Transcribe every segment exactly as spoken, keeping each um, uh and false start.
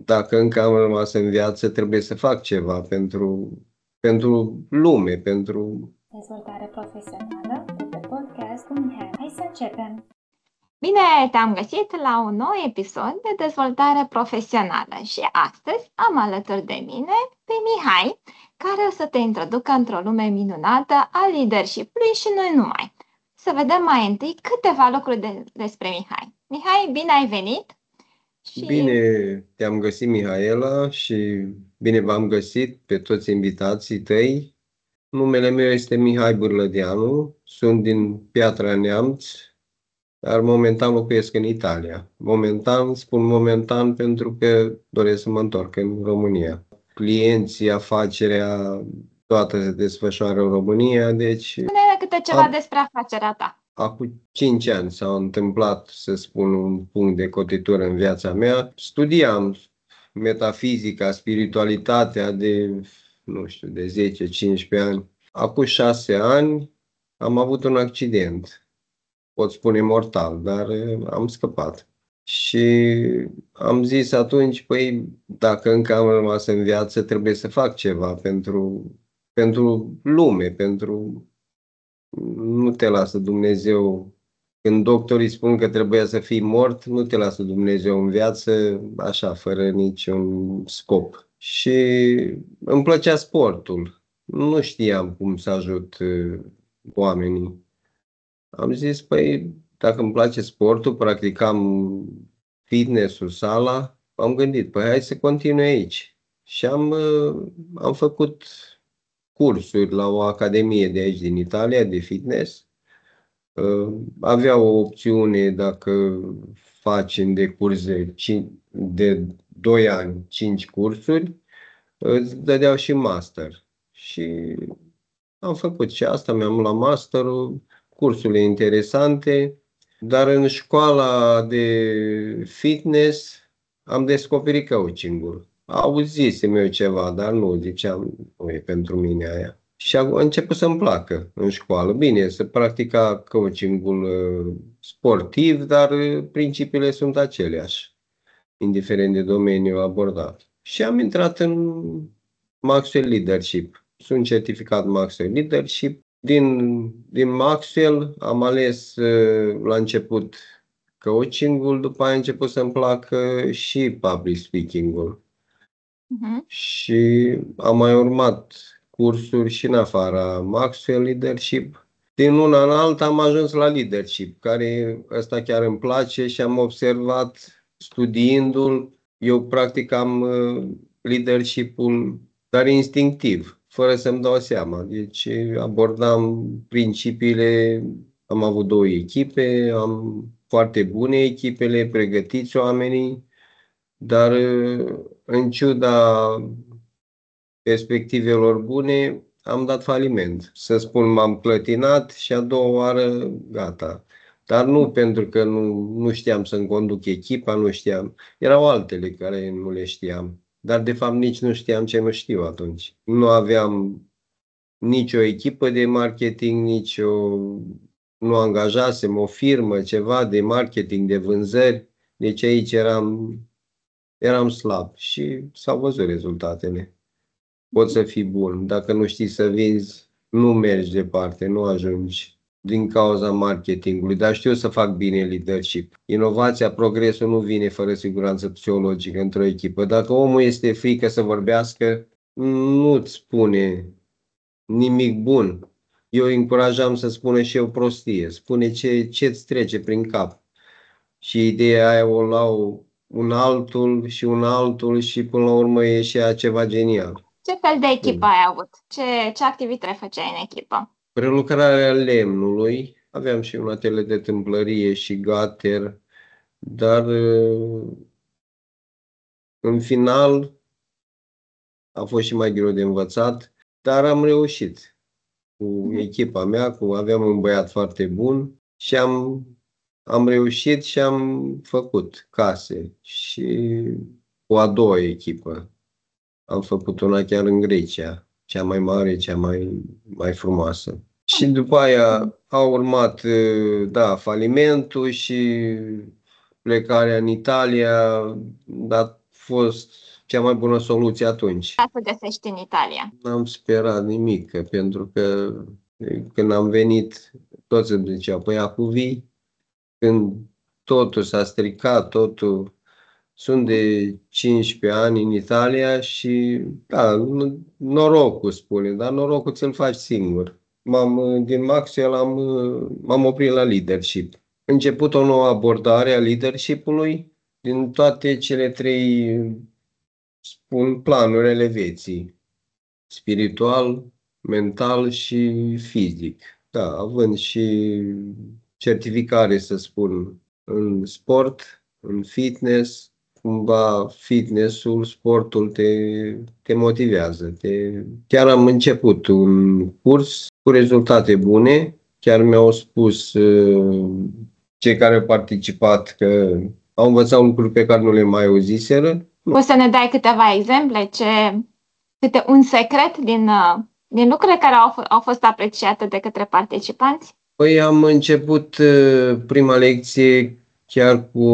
dacă încă am rămas în viață, trebuie să fac ceva pentru, pentru lume, pentru... Dezvoltare profesională de pe podcast cu Mihai. Hai să începem! Bine te-am găsit la un nou episod de dezvoltare profesională și astăzi am alături de mine pe Mihai, care o să te introducă într-o lume minunată a leadership-ului și nu numai. Să vedem mai întâi câteva lucruri de, despre Mihai. Mihai, bine ai venit! Și... Bine te-am găsit, Mihaela, și bine v-am găsit pe toți invitații tăi. Numele meu este Mihai Bârlădeanu, sunt din Piatra Neamț, dar momentan locuiesc în Italia. Momentan, spun momentan pentru că doresc să mă întorc în România. Clienții, afacerea, toată se desfășoară în România, deci... Spune-ne câte ceva am... despre afacerea ta. Acum cinci ani s-a întâmplat, să spun, un punct de cotitură în viața mea. Studiam metafizica, spiritualitatea de, nu știu, de zece cincisprezece ani. Acum șase ani am avut un accident, pot spune mortal, dar am scăpat. Și am zis atunci, păi, dacă încă am rămas în viață, trebuie să fac ceva pentru, pentru lume, pentru... Nu te lasă Dumnezeu. Când doctorii spun că trebuie să fii mort, nu te lasă Dumnezeu în viață, așa, fără niciun scop. Și îmi plăcea sportul. Nu știam cum să ajut oamenii. Am zis, păi, dacă îmi place sportul, practicam fitness-ul, sala, am gândit, păi hai să continui aici. Și am, am făcut cursuri la o academie de aici din Italia, de fitness. Avea o opțiune, dacă faci în decurs de, de doi ani, cinci cursuri, îți dădeau și master. Și am făcut și asta, mi-am luat masterul, cursurile interesante, dar în școala de fitness am descoperit coaching-ul. Auzisem eu ceva, dar nu ziceam, nu e pentru mine aia. Și a început să-mi placă în școală. Bine, se practica coaching-ul sportiv, dar principiile sunt aceleași, indiferent de domeniul abordat. Și am intrat în Maxwell Leadership. Sunt certificat Maxwell Leadership. Din, din Maxwell am ales la început coaching-ul, după aia a început să-mi placă și public speaking-ul. Uh-huh. Și am mai urmat cursuri și în afara Maxwell Leadership. Din una în alta am ajuns la leadership, care ăsta chiar îmi place și am observat studiindu-l. Eu practicam leadership-ul, dar instinctiv, fără să-mi dau seama. Deci abordam principiile, am avut două echipe, am foarte bune echipele, pregătiți oamenii, dar în ciuda perspectivelor bune, am dat faliment. Să spun, m-am clătinat și a doua oară, gata. Dar nu pentru că nu, nu știam să-mi conduc echipa, nu știam. Erau altele care nu le știam. Dar de fapt nici nu știam ce nu știu atunci. Nu aveam nicio echipă de marketing, nici o... nu angajasem o firmă, ceva de marketing, de vânzări. Deci aici eram... Eram slab și s-au văzut rezultatele. Poți să fii bun. Dacă nu știi să vinzi, nu mergi departe, nu ajungi din cauza marketingului. Dar știu să fac bine leadership. Inovația, progresul nu vine fără siguranță psihologică într-o echipă. Dacă omul este frică să vorbească, nu-ți spune nimic bun. Eu încurajam să spună și eu prostie. Spune ce, ce-ți trece prin cap. Și ideea aia o luau un altul și un altul și până la urmă ieșea ceva genial. Ce fel de echipă ai avut? Ce, ce activitate făceai în echipă? Prelucrarea lemnului. Aveam și un atelier de tâmplărie și gater, dar în final a fost și mai greu de învățat, dar am reușit. Cu echipa mea, cu, aveam un băiat foarte bun și am Am reușit și am făcut case și cu a doua echipă. Am făcut una chiar în Grecia, cea mai mare, cea mai, mai frumoasă. Și după aia a urmat, da, falimentul și plecarea în Italia, dar fost cea mai bună soluție atunci. Ca să găsești în Italia. N-am sperat nimic, pentru că când am venit, toți îmi ziceau, păi acum vii, când totul s-a stricat, totul... Sunt de cincisprezece ani în Italia și, da, norocul spune, dar norocul ți-l faci singur. M-am, din Maxwell am, m-am oprit la leadership. Început o nouă abordare a leadership-ului din toate cele trei, spun, planuri ale vieții. Spiritual, mental și fizic. Da, având și certificare, să spun, în sport, în fitness. Cumva fitnessul, sportul te, te motivează. Te... Chiar am început un curs cu rezultate bune. Chiar mi-au spus uh, cei care au participat că au învățat un lucru pe care nu le mai auziseră. Poți să ne dai câteva exemple? Ce, câte un secret din, uh, din lucrurile care au, au fost apreciate de către participanți? Păi am început uh, prima lecție chiar cu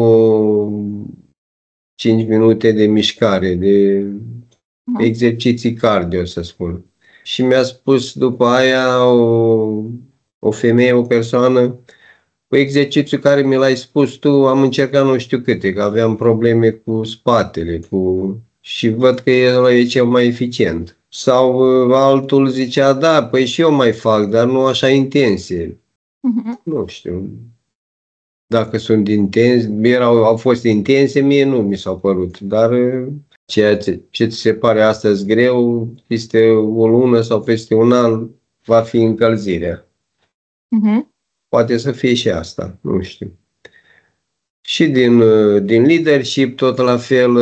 cinci minute de mișcare, de exerciții cardio, să spun. Și mi-a spus după aia o, o femeie, o persoană, cu exercițiul care mi l-ai spus tu, am încercat nu știu câte, că aveam probleme cu spatele, cu... și văd că el e cel mai eficient. Sau altul zicea, da, păi și eu mai fac, dar nu așa intense. Uh-huh. Nu știu. Dacă sunt intense, erau, au fost intense, mie nu mi s-au părut, dar ceea ce, ce ți se pare astăzi greu, peste o lună sau peste un an, va fi încălzirea. Uh-huh. Poate să fie și asta, nu știu. Și din, din leadership, tot la fel,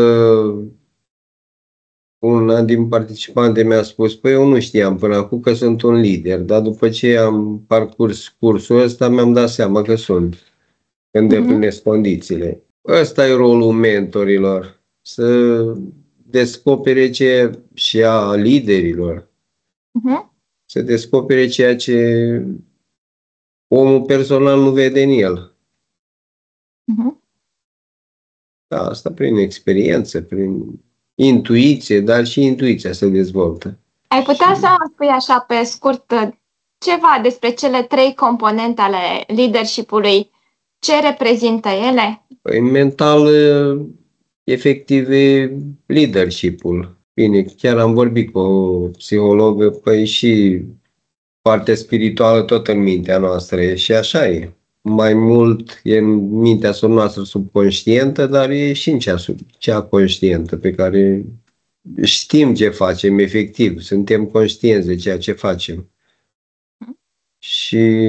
una din participante mi-a spus, păi eu nu știam până acum că sunt un lider, dar după ce am parcurs cursul ăsta, mi-am dat seama că sunt. Îndeplinesc mm-hmm. condițiile. Ăsta e rolul mentorilor, să descopere ce și a liderilor, mm-hmm. să descopere ceea ce omul personal nu vede în el. Mm-hmm. Da, asta prin experiență, prin intuiție, dar și intuiția se dezvoltă. Ai putea și... să spui așa pe scurt ceva despre cele trei componente ale leadership-ului? Ce reprezintă ele? Păi, mental, efectiv, e leadership-ul. Bine, chiar am vorbit cu o psihologă, păi și partea spirituală tot în mintea noastră e și așa e. Mai mult e în mintea noastră subconștientă, dar e și în cea, cea conștientă, pe care știm ce facem efectiv, suntem conștienți de ceea ce facem. Hmm. Și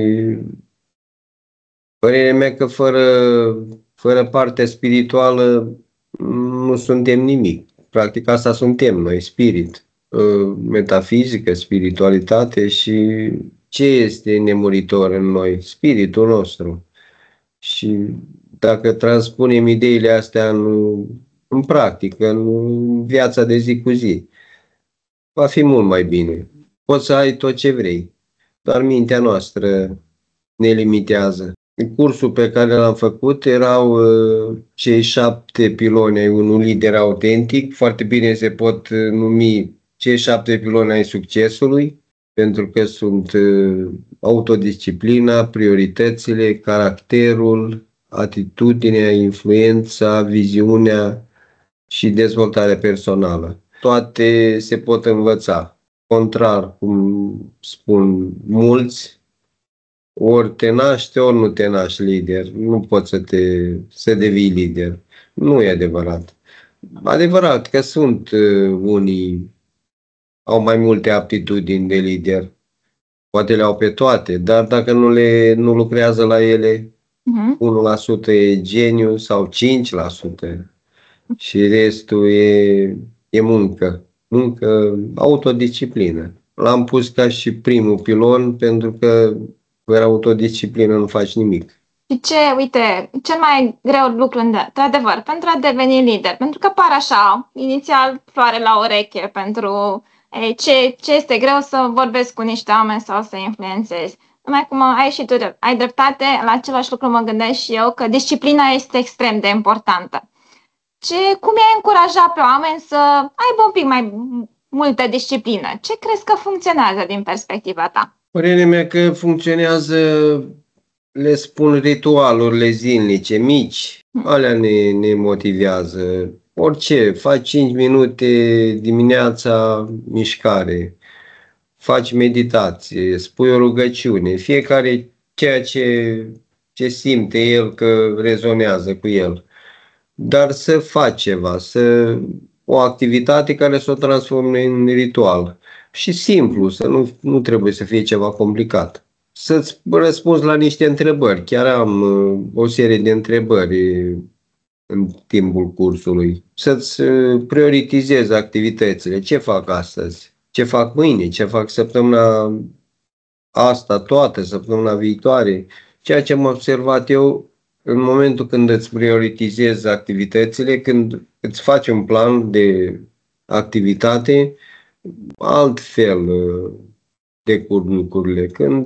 părerea mea că fără, fără partea spirituală nu suntem nimic. Practic asta suntem noi, spirit, metafizică, spiritualitate și ce este nemuritor în noi? Spiritul nostru. Și dacă transpunem ideile astea în, în practică, în viața de zi cu zi, va fi mult mai bine. Poți să ai tot ce vrei, dar mintea noastră ne limitează. În cursul pe care l-am făcut erau uh, cei șapte piloni ai unui lider autentic. Foarte bine se pot uh, numi cei șapte piloni ai succesului, pentru că sunt uh, autodisciplina, prioritățile, caracterul, atitudinea, influența, viziunea și dezvoltarea personală. Toate se pot învăța. Contrar, cum spun mulți, ori te naști, ori nu te naști lider. Nu poți să, te, să devii lider. Nu e adevărat. Adevărat că sunt uh, unii au mai multe aptitudini de lider. Poate le au pe toate, dar dacă nu, le, nu lucrează la ele, uh-huh. unu la sută e geniu sau cinci la sută și restul e, e muncă. Muncă, autodisciplină. L-am pus ca și primul pilon pentru că fără autodisciplină nu faci nimic. Și ce, uite, cel mai greu lucru, într-adevăr, pentru a deveni lider, pentru că par așa, inițial floare la ureche, pentru ei, ce, ce este greu să vorbesc cu niște oameni sau să influențezi. Numai cum ai și tu, ai dreptate, la același lucru mă gândesc și eu, că disciplina este extrem de importantă. Ce, cum i-ai încuraja pe oameni să aibă un pic mai multă disciplină? Ce crezi că funcționează din perspectiva ta? Părerea mea că funcționează, le spun, ritualurile zilnice, mici, alea ne, ne motivează. Orice, faci cinci minute dimineața mișcare, faci meditație, spui o rugăciune, fiecare ceea ce, ce simte el că rezonează cu el. Dar să faci ceva, să, o activitate care să o transforme în ritual. Și simplu, să nu, nu trebuie să fie ceva complicat. Să-ți răspunzi la niște întrebări. Chiar am uh, o serie de întrebări în timpul cursului. Să-ți uh, prioritizezi activitățile. Ce fac astăzi? Ce fac mâine? Ce fac săptămâna asta toată, săptămâna viitoare? Ceea ce am observat eu, în momentul când îți prioritizezi activitățile, când îți faci un plan de activitate, altfel decurg lucrurile. Când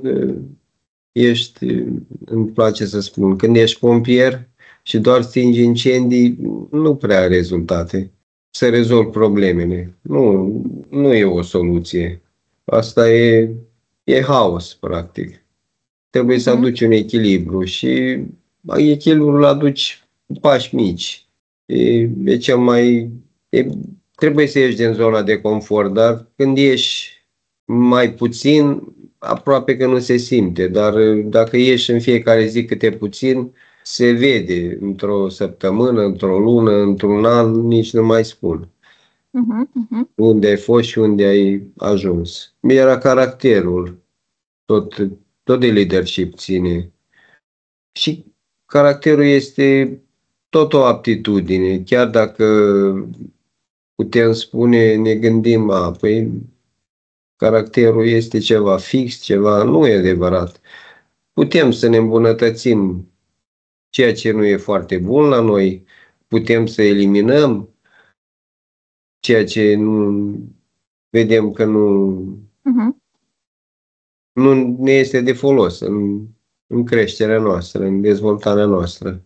ești, îmi place să spun, când ești pompier și doar stingi incendii, nu prea ai rezultate. Să rezolvi problemele. Nu, nu e o soluție. Asta e, e haos, practic. Trebuie să aduci un echilibru și echilibrul îl aduci cu pași mici. E, e cel mai... E, trebuie să ieși din zona de confort, dar când ieși mai puțin, aproape că nu se simte. Dar dacă ieși în fiecare zi câte puțin, se vede într-o săptămână, într-o lună, într-un an, nici nu mai spun. Uh-huh, uh-huh. Unde ai fost și unde ai ajuns. Era caracterul, tot, tot de leadership ține. Și caracterul este tot o aptitudine, chiar dacă putem spune, ne gândim, a, păi caracterul este ceva fix, ceva, nu e adevărat. Putem să ne îmbunătățim ceea ce nu e foarte bun la noi, putem să eliminăm ceea ce nu vedem că nu, Uh-huh. nu ne este de folos în, în creșterea noastră, în dezvoltarea noastră.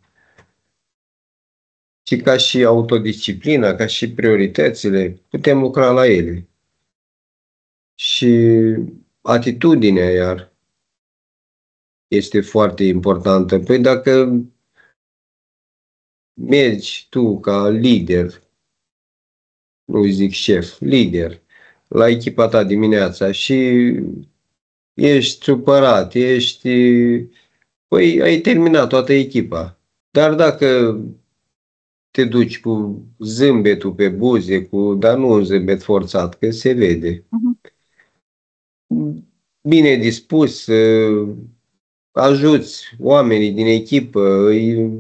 Și ca și autodisciplina, ca și prioritățile, putem lucra la ele. Și atitudinea, iar, este foarte importantă. Păi dacă mergi tu ca lider, nu zic șef, lider, la echipa ta dimineața și ești supărat, ești... Păi ai terminat toată echipa. Dar dacă te duci cu zâmbetul pe buze, cu, dar nu un zâmbet forțat, că se vede. Uh-huh. Bine dispus, ajuți oamenii din echipă, îi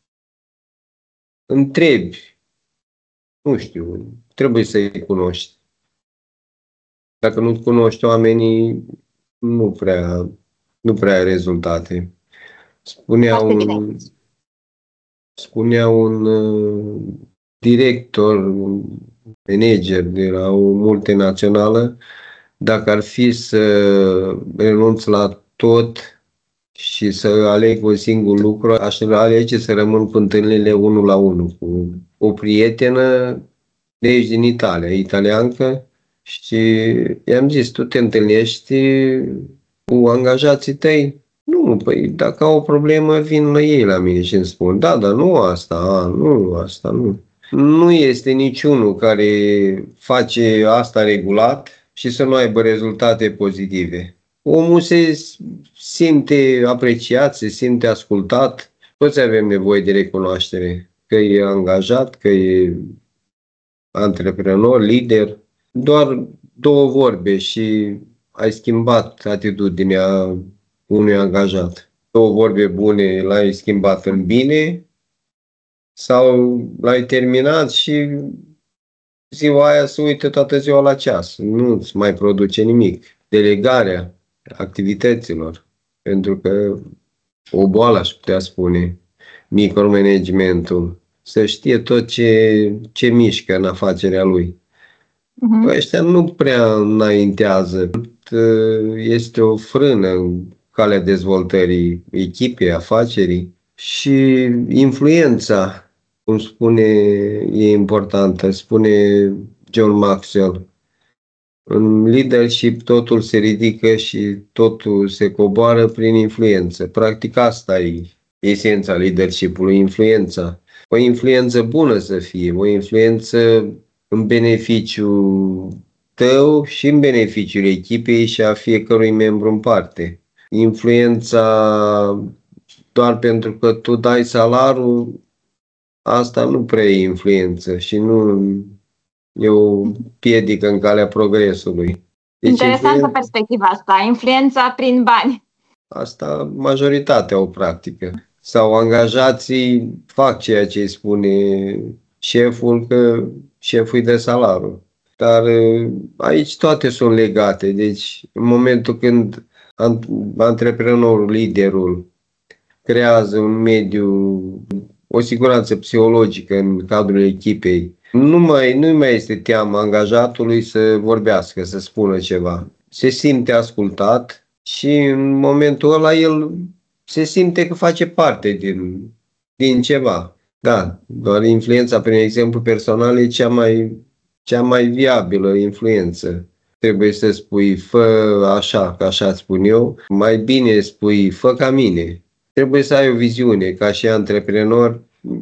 întrebi, nu știu, trebuie să-i cunoști. Dacă nu cunoști oamenii, nu prea, nu prea ai rezultate. Spunea Foarte un, bine. spunea un uh, director, un manager de la o multinațională, dacă ar fi să renunț la tot și să aleg un singur lucru, aș alege să rămân cu întâlnirile unul la unul cu o prietenă de aici din Italia, italiancă, și i-am zis, tu te întâlnești cu angajații tăi? Nu, păi dacă au o problemă, vin la ei la mine și îmi spun, da, dar nu asta, a, nu asta, nu. Nu este niciunul care face asta regulat și să nu aibă rezultate pozitive. Omul se simte apreciat, se simte ascultat, toți avem nevoie de recunoaștere, că e angajat, că e antreprenor, lider. Doar două vorbe și ai schimbat atitudinea unui angajat. Două vorbe bune l-ai schimbat în bine sau l-ai terminat și ziua aia se uită toată ziua la ceas. Nu îți mai produce nimic. Delegarea activităților. Pentru că o boală, aș putea spune, micromanagementul. Să știe tot ce, ce mișcă în afacerea lui. Uh-huh. Ăștia nu prea înaintează. Este o frână în calea dezvoltării echipei, afacerii și influența cum spune, e importantă, spune John Maxwell. În leadership totul se ridică și totul se coboară prin influență. Practic asta e esența leadership-ului, influența. O influență bună să fie, o influență în beneficiul tău și în beneficiul echipei și a fiecărui membru în parte. Influența doar pentru că tu dai salariul, asta nu prea e influență și nu e o piedică în calea progresului. Deci interesantă influen... perspectiva asta, influența prin bani. Asta majoritatea o practică. Sau angajații fac ceea ce îi spune șeful, că șeful îi dă salariul. Dar aici toate sunt legate. Deci în momentul când antreprenorul, liderul, creează un mediu, o siguranță psihologică în cadrul echipei, nu mai, nu mai este teamă angajatului să vorbească, să spună ceva. Se simte ascultat și în momentul ăla el se simte că face parte din, din ceva. Da, doar influența prin exemplu personal e cea mai, cea mai viabilă influență. Trebuie să spui, fă așa, că așa spun eu, mai bine spui, fă ca mine. Trebuie să ai o viziune, ca și antreprenor,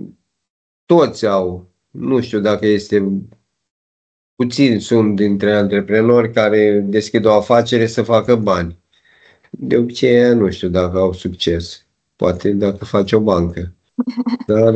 toți au, nu știu dacă este, puțini sunt dintre antreprenori care deschid o afacere să facă bani. De obicei, nu știu dacă au succes, poate dacă faci o bancă. Dar,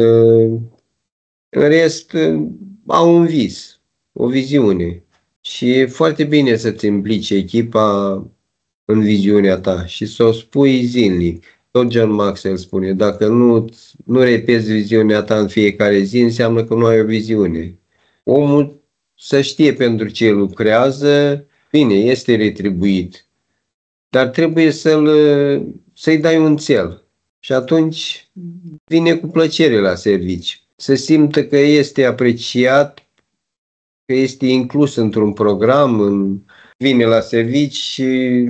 în rest, au un vis, o viziune. Și e foarte bine să-ți implici echipa în viziunea ta și să o spui zilnic. Tot John Maxwell spune, dacă nu, nu repeți viziunea ta în fiecare zi, înseamnă că nu ai o viziune. Omul să știe pentru ce lucrează, bine, este retribuit, dar trebuie să-l, să-i dai un țel. Și atunci vine cu plăcere la serviciu. Să simtă că este apreciat, că este inclus într-un program, în, vine la serviciu și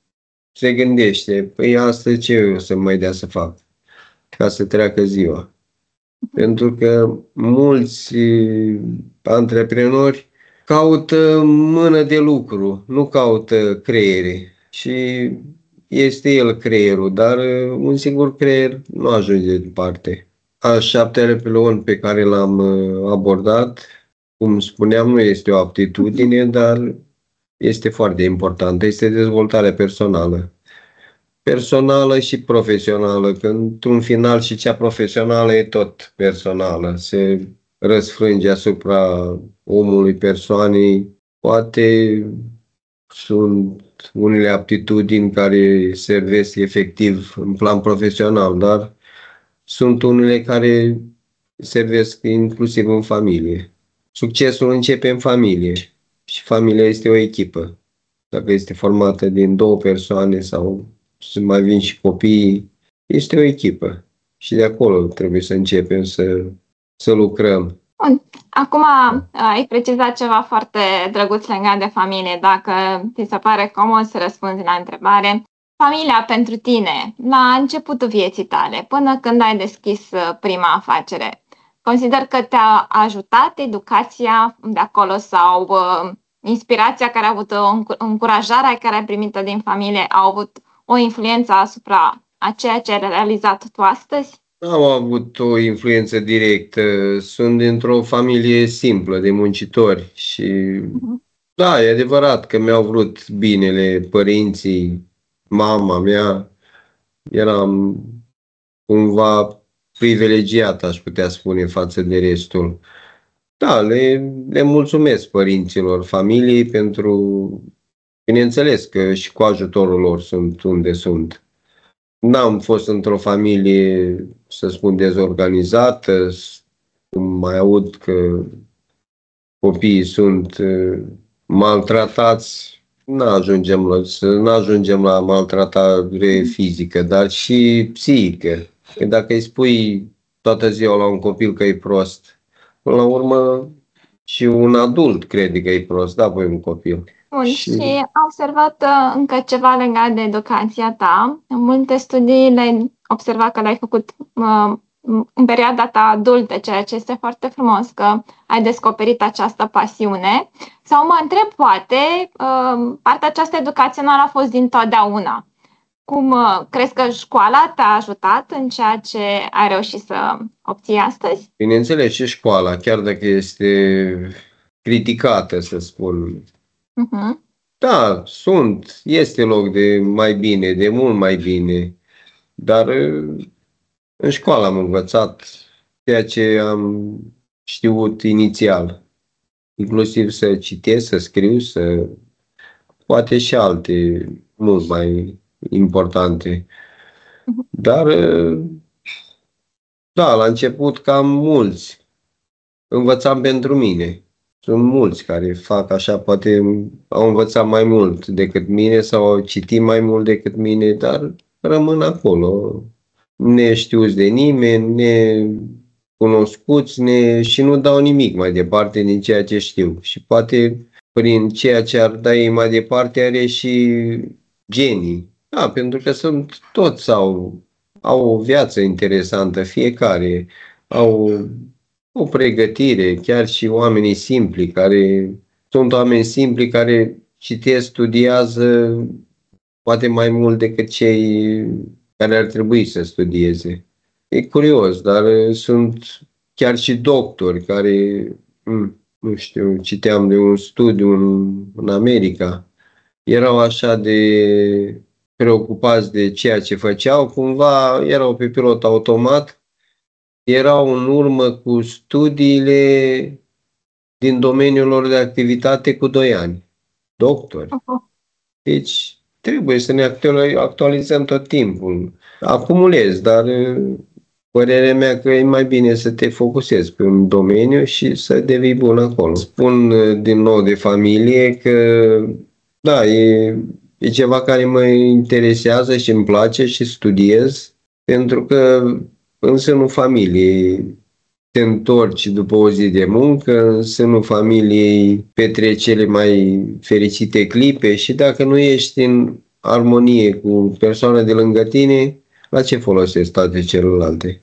se gândește, păi astăzi ce o să mai dea să fac ca să treacă ziua. Pentru că mulți antreprenori caută mână de lucru, nu caută creiere. Și este el creierul, dar un singur creier nu ajunge departe. Al șaptelea pilon pe care l-am abordat, cum spuneam, nu este o aptitudine, dar este foarte importantă, este dezvoltarea personală. Personală și profesională, că într-un final și cea profesională e tot personală, se răsfrânge asupra omului, persoanei. Poate sunt unele aptitudini care servesc efectiv în plan profesional, dar sunt unele care servesc inclusiv în familie. Succesul începe în familie și familia este o echipă. Dacă este formată din două persoane sau să mai vin și copiii, este o echipă. Și de acolo trebuie să începem să, să lucrăm. Bun. Acum ai precizat ceva foarte drăguț legat de familie. Dacă ți se pare comod să răspunzi la întrebare, familia pentru tine, la începutul vieții tale, până când ai deschis prima afacere, consider că te-a ajutat educația de acolo sau uh, inspirația care a avut-o, încurajarea care ai primit-o din familie au avut o influență asupra a ceea ce ai realizat tu astăzi? Am avut o influență directă. Sunt dintr-o familie simplă de muncitori și uh-huh. Da, e adevărat că mi-au vrut binele părinții, mama mea. Eram cumva privilegiat, aș putea spune, față de restul. Da, le, le mulțumesc părinților, familiei pentru, bineînțeles că și cu ajutorul lor sunt unde sunt. N-am fost într-o familie, să spun, dezorganizată, mai aud că copiii sunt maltratați, n-ajungem la, n-ajungem la maltratare fizică, dar și psihică. Că dacă îi spui toată ziua la un copil că e prost, până la urmă și un adult crede că e prost, da, voi un copil. Bun, și... și am observat uh, încă ceva legat de educația ta. În multe studii le-ai observat că le-ai făcut uh, în perioada ta adultă, ceea ce este foarte frumos că ai descoperit această pasiune. Sau mă întreb, poate, partea aceasta educațională a fost dintotdeauna. Cum crezi că școala te-a ajutat în ceea ce ai reușit să obții astăzi? Bineînțeles, și școala, chiar dacă este criticată, să spun. Uh-huh. Da, sunt, este loc de mai bine, de mult mai bine, dar în școală am învățat ceea ce am știut inițial, inclusiv să citesc, să scriu, să poate și alte mult mai importante. Dar da, la început cam mulți învățam pentru mine. Sunt mulți care fac așa, poate au învățat mai mult decât mine sau au citit mai mult decât mine, dar rămân acolo, neștiuți de nimeni, necunoscuți ne... și nu dau nimic mai departe din ceea ce știu. Și poate prin ceea ce ar da ei mai departe are și genii. Da, pentru că sunt toți au, au o viață interesantă, fiecare au o pregătire, chiar și oamenii simpli, care sunt oameni simpli care citesc, studiază poate mai mult decât cei care ar trebui să studieze. E curios, dar sunt chiar și doctori care, nu știu, citeam de un studiu în, în America, erau așa de preocupați de ceea ce făceau, cumva erau pe pilot automat, erau în urmă cu studiile din domeniul lor de activitate cu doi ani. Doctori. Deci trebuie să ne actualizăm tot timpul. Acumulez, dar părerea mea că e mai bine să te focusezi pe un domeniu și să devii bun acolo. Spun din nou de familie că da, e, e ceva care mă interesează și îmi place și studiez, pentru că în sânul familiei te întorci după o zi de muncă, în sânul familiei petreci cele mai fericite clipe și dacă nu ești în armonie cu persoana de lângă tine, la ce folosesc toate celelalte?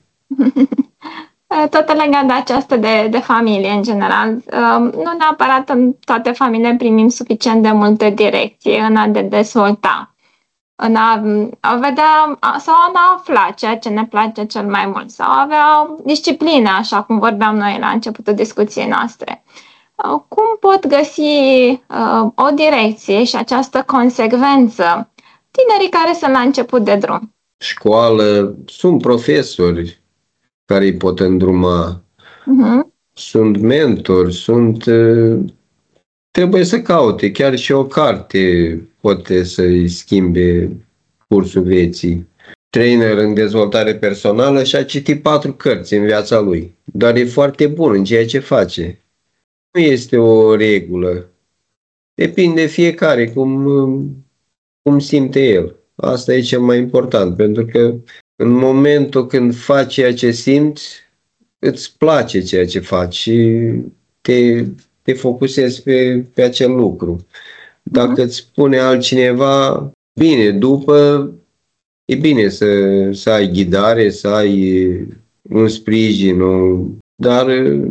Tot legat de aceasta de, de familie în general. Nu neapărat în toate familiile primim suficient de multe direcție în a de dezvolta, în a, a vedea sau a ne afla ceea ce ne place cel mai mult sau a avea disciplină, așa cum vorbeam noi la începutul discuției noastre. Cum pot găsi uh, o direcție și această consecvență tinerii care sunt la început de drum? Școală, sunt profesori care îi pot îndruma, uh-huh. Sunt mentori, sunt... Uh, trebuie să caute, chiar și o carte poate să-i schimbe cursul vieții. Trainer în dezvoltare personală și a citit patru cărți în viața lui, dar e foarte bun în ceea ce face. Nu este o regulă. Depinde fiecare cum, cum simte el. Asta e cel mai important, pentru că în momentul când faci ceea ce simți, îți place ceea ce faci și te, te focusezi pe, pe acel lucru. Dacă îți spune altcineva, bine, după, e bine să, să ai ghidare, să ai un sprijin, dar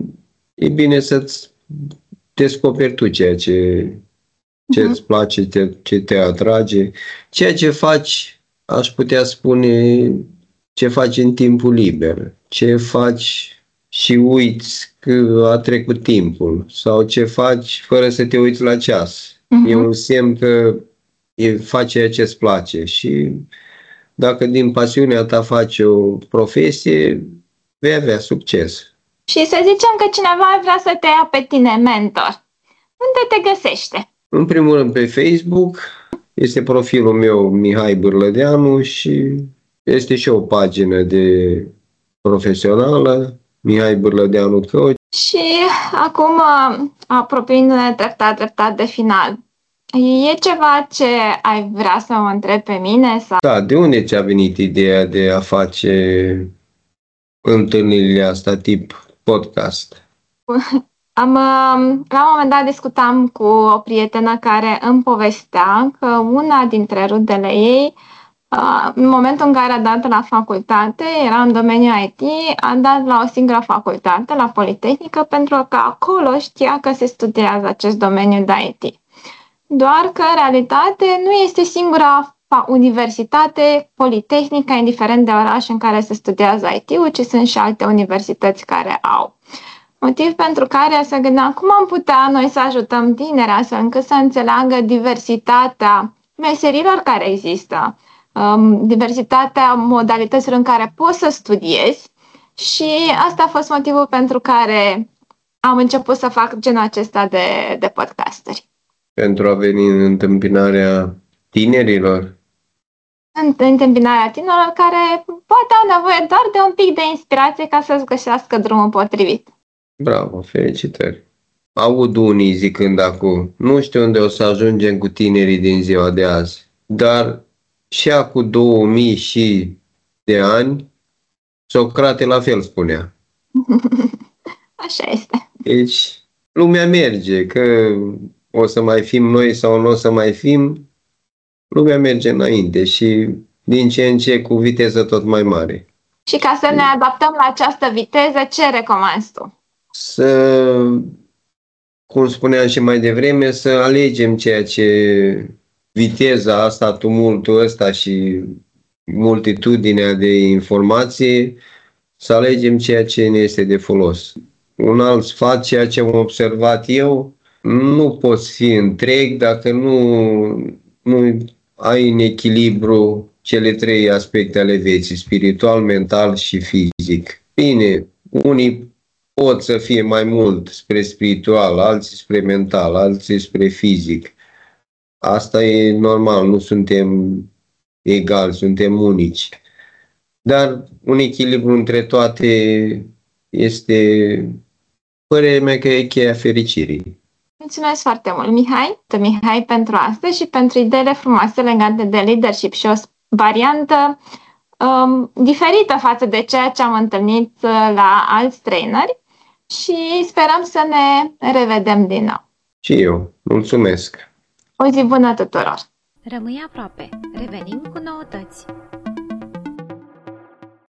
e bine să-ți descoperi tu ceea ce, ce uh-huh. îți place, ce, ce te atrage. Ceea ce faci, aș putea spune, ce faci în timpul liber, ce faci și uiți că a trecut timpul sau ce faci fără să te uiți la ceas. Uh-huh. E un semn că e, faci ceea ce îți place și dacă din pasiunea ta faci o profesie, vei avea succes. Și să zicem că cineva vrea să te ia pe tine mentor. Unde te găsește? În primul rând pe Facebook, este profilul meu Mihai Bârlădeanu și este și o pagină de profesională, Mihai Bârlădeanu Coach. Și acum, apropiindu-ne treptat, treptat de final, e ceva ce ai vrea să mă întrebi pe mine? Sau... Da, de unde ți-a venit ideea de a face întâlnirile astea tip podcast? Am, la un moment dat discutam cu o prietenă care îmi povestea că una dintre rudele ei În momentul în care a dat la facultate, era în domeniul I T, a dat la o singură facultate, la Politehnică, pentru că acolo știa că se studiază acest domeniu de I T. Doar că, în realitate, nu este singura universitate politehnică, indiferent de oraș în care se studiază I T-ul, ci sunt și alte universități care au. Motiv pentru care să gândeam cum am putea noi să ajutăm tineri astfel încât să înțeleagă diversitatea meserilor care există, diversitatea modalităților în care poți să studiezi, și asta a fost motivul pentru care am început să fac genul acesta de, de podcasturi. Pentru a veni în întâmpinarea tinerilor? În întâmpinarea tinerilor care poate au nevoie doar de un pic de inspirație ca să-ți găsească drumul potrivit. Bravo, felicitări! Aud unii zicând acum, nu știu unde o să ajungem cu tinerii din ziua de azi, dar și acum două mii și de ani, Socrate la fel spunea. Așa este. Deci, lumea merge, că o să mai fim noi sau nu o să mai fim, lumea merge înainte și din ce în ce cu viteză tot mai mare. Și ca să ne adaptăm la această viteză, ce recomanzi tu? Să, cum spuneam și mai devreme, să alegem ceea ce viteza asta, tumultul ăsta și multitudinea de informații, să alegem ceea ce ne este de folos. Un alt sfat, ceea ce am observat eu, nu poți fi întreg dacă nu, nu ai în echilibru cele trei aspecte ale vieții, spiritual, mental și fizic. Bine, unii pot să fie mai mult spre spiritual, alții spre mental, alții spre fizic. Asta e normal, nu suntem egali, suntem unici. Dar un echilibru între toate este, părerea mea, că e cheia fericirii. Mulțumesc foarte mult, Mihai, Mihai, pentru astăzi și pentru ideile frumoase legate de leadership și o variantă um, diferită față de ceea ce am întâlnit la alți traineri, și sperăm să ne revedem din nou. Și eu. Mulțumesc! O zi bună tuturor! Rămâi aproape. Revenim cu noutăți.